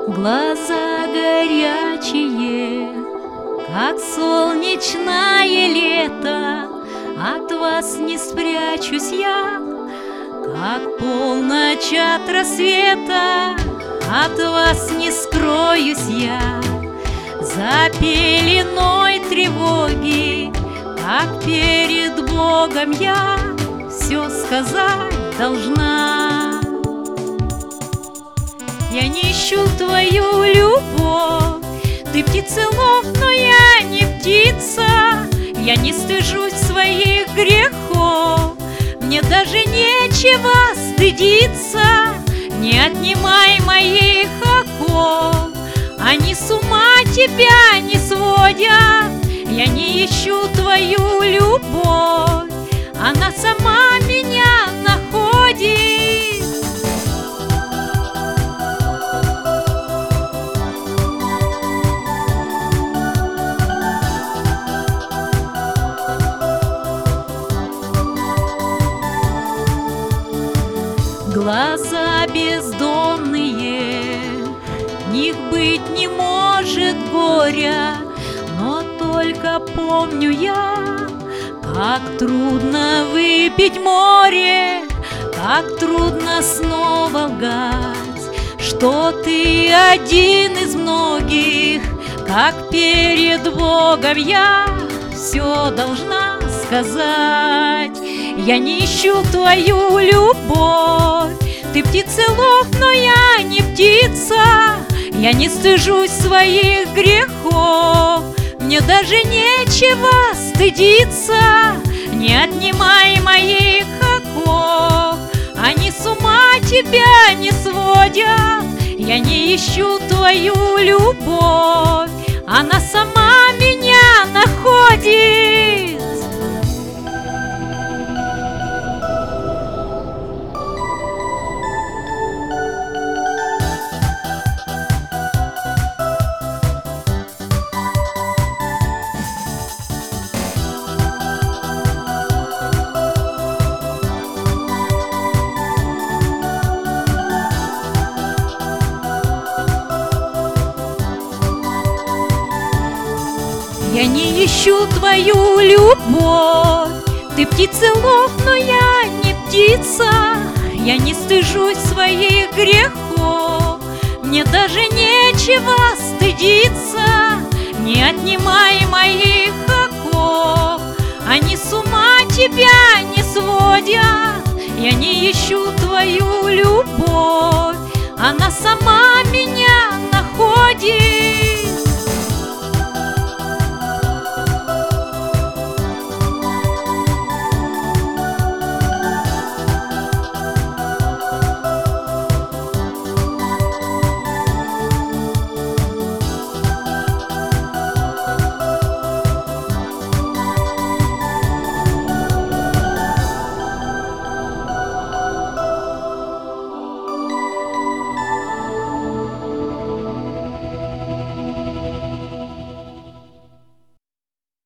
Глаза горячие, как солнечное лето, от вас не спрячусь я, как полночь от рассвета, от вас не скроюсь я. За пеленой тревоги, как перед Богом я все сказать должна. Я не ищу твою любовь, ты птицелов, но я не птица. Я не стыжусь своих грехов, мне даже нечего стыдиться. Не отнимай моих оков, они с ума тебя не сводят. Я не ищу твою любовь, она сама меня находит. Глаза бездонные, в них быть не может горя, но только помню я, как трудно выпить море, как трудно снова лгать, что ты один из многих, как перед Богом я все должна сказать. Я не ищу твою любовь, ты птицелов, но я не птица. Я не стыжусь своих грехов, мне даже нечего стыдиться. Не отнимай моих оков, они с ума тебя не сводят. Я не ищу твою любовь, она сама меня находит. Я не ищу твою любовь, ты птицелов, но я не птица. Я не стыжусь своих грехов, мне даже нечего стыдиться. Не отнимай моих оков, они с ума тебя не сводят. Я не ищу твою любовь, она сама меня находит.